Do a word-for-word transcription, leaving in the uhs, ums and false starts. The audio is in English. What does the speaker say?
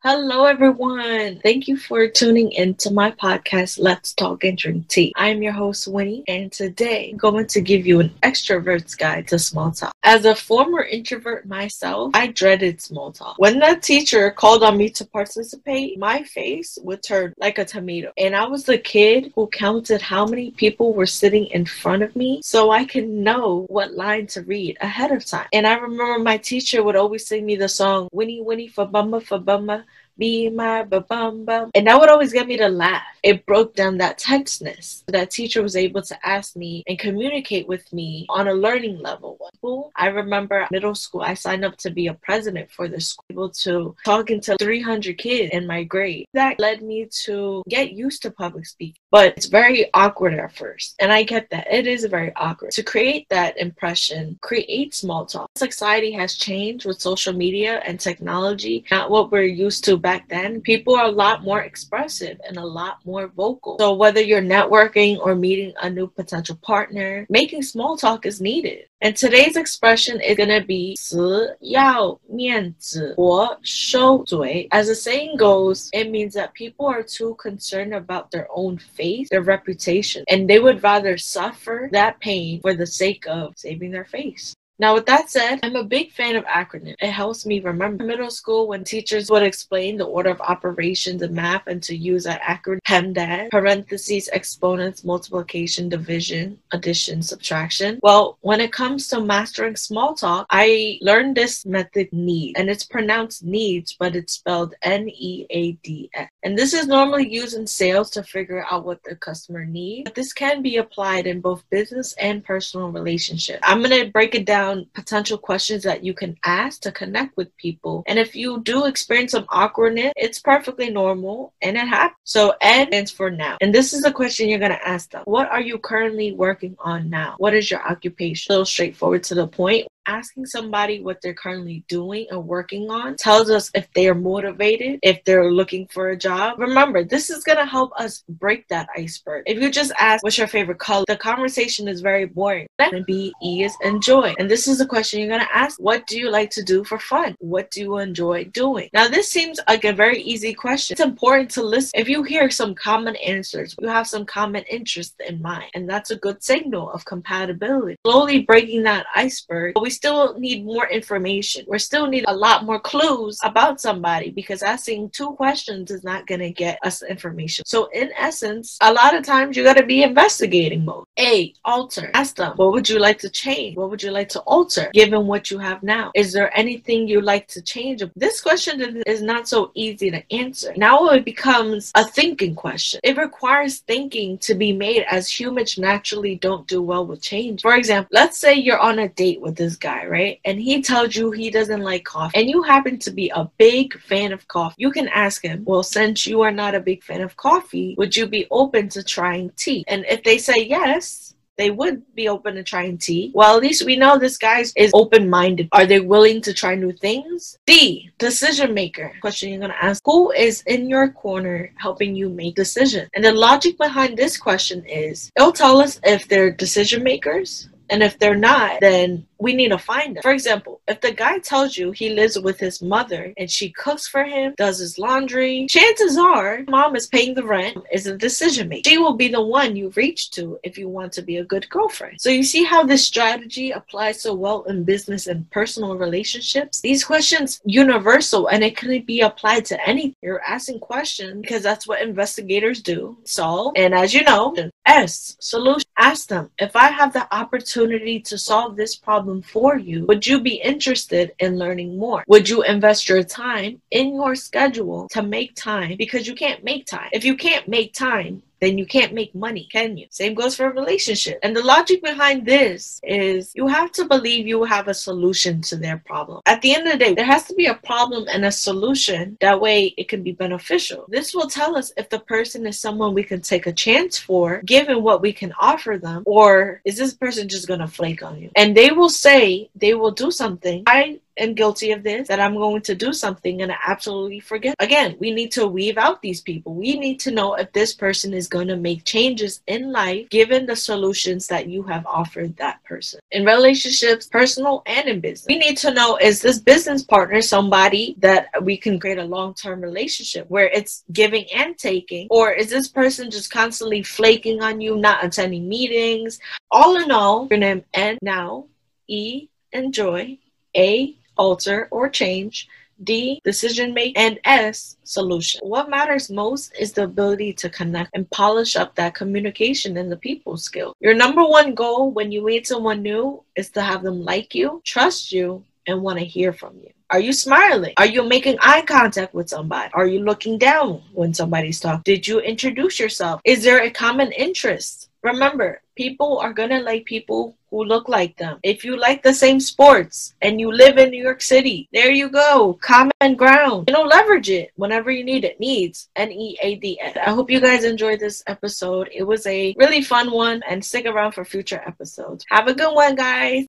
Hello, everyone. Thank you for tuning into my podcast, Let's Talk and Drink Tea. I'm your host, Winnie, and today I'm going to give you an extrovert's guide to small talk. As a former introvert myself, I dreaded small talk. When the teacher called on me to participate, my face would turn like a tomato. And I was the kid who counted how many people were sitting in front of me so I could know what line to read ahead of time. And I remember my teacher would always sing me the song, Winnie, Winnie, fa bumba, fa bumba. Be my ba bum bum. And that would always get me to laugh. It broke down that tenseness. That teacher was able to ask me and communicate with me on a learning level. I remember middle school, I signed up to be a president for the school, able to talking to three hundred kids in my grade. That led me to get used to public speaking. But it's very awkward at first. And I get that. It is very awkward. To create that impression, create small talk. Society has changed with social media and technology, not what we're used to back then. People are a lot more expressive and a lot more vocal. So whether you're networking or meeting a new potential partner, making small talk is needed. And today's expression is going to be 死要面子活收嘴. As the saying goes, it means that people are too concerned about their own face, their reputation, and they would rather suffer that pain for the sake of saving their face. Now, with that said, I'm a big fan of acronyms. It helps me remember. In middle school, when teachers would explain the order of operations in math and to use an acronym, PEMDAS, parentheses, exponents, multiplication, division, addition, subtraction. Well, when it comes to mastering small talk, I learned this method NEED, and it's pronounced needs, but it's spelled N E A D S. And this is normally used in sales to figure out what the customer needs. But this can be applied in both business and personal relationships. I'm going to break it down potential questions that you can ask to connect with people. And if you do experience some awkwardness, it's perfectly normal and it happens. So N stands for now. And this is the question you're going to ask them. What are you currently working on now? What is your occupation? So straightforward to the point. Asking somebody what they're currently doing and working on tells us if they are motivated, if they're looking for a job. Remember, this is going to help us break that iceberg. If you just ask, what's your favorite color? The conversation is very boring. Then B E is enjoy. And this is the question you're going to ask. What do you like to do for fun? What do you enjoy doing? Now, this seems like a very easy question. It's important to listen. If you hear some common answers, you have some common interest in mind. And that's a good signal of compatibility. Slowly breaking that iceberg, we still need more information. We still need a lot more clues about somebody, because asking two questions is not going to get us information. So in essence, a lot of times you got to be investigating mode. A, alter. Ask them, what would you like to change? What would you like to alter given what you have now? Is there anything you like to change? This question is not so easy to answer. Now it becomes a thinking question. It requires thinking to be made, as humans naturally don't do well with change. For example, let's say you're on a date with this guy, right? And he tells you he doesn't like coffee, and you happen to be a big fan of coffee. You can ask him, well, since you are not a big fan of coffee, would you be open to trying tea? And if they say yes, they would be open to trying tea. Well, at least we know this guy is open-minded. Are they willing to try new things? D, decision maker. Question you're going to ask, who is in your corner helping you make decisions? And the logic behind this question is, it'll tell us if they're decision makers. And if they're not, then we need to find them. For example, if the guy tells you he lives with his mother and she cooks for him, does his laundry, chances are mom is paying the rent, is a decision maker. She will be the one you reach to if you want to be a good girlfriend. So you see how this strategy applies so well in business and personal relationships? These questions universal, and it can be applied to anything. You're asking questions because that's what investigators do. Solve. And as you know, S, solution. Ask them, if I have the opportunity to solve this problem for you, would you be interested in learning more? Would you invest your time in your schedule to make time? Because you can't make time. If you can't make time, then you can't make money, can you? Same goes for a relationship. And the logic behind this is you have to believe you have a solution to their problem. At the end of the day, there has to be a problem and a solution. That way it can be beneficial. This will tell us if the person is someone we can take a chance for, given what we can offer them, or is this person just going to flake on you? And they will say they will do something. I am guilty of this, that I'm going to do something and I absolutely forget. Again, we need to weave out these people. We need to know if this person is going to make changes in life given the solutions that you have offered that person. In relationships, personal and in business, we need to know, is this business partner somebody that we can create a long-term relationship where it's giving and taking? Or is this person just constantly flaking on you, not attending meetings? All in all, your name N, now, E, enjoy, A, alter or change, D, decision make, and S, solution. What matters most is the ability to connect and polish up that communication and the people skill. Your number one goal when you meet someone new is to have them like you, trust you, and want to hear from you. Are you smiling? Are you making eye contact with somebody? Are you looking down when somebody's talking? Did you introduce yourself? Is there a common interest? Remember, people are going to like people who look like them. If you like the same sports and you live in New York City, there you go. Common ground. You know, leverage it whenever you need it. Needs. N E A D S. I hope you guys enjoyed this episode. It was a really fun one, and stick around for future episodes. Have a good one, guys.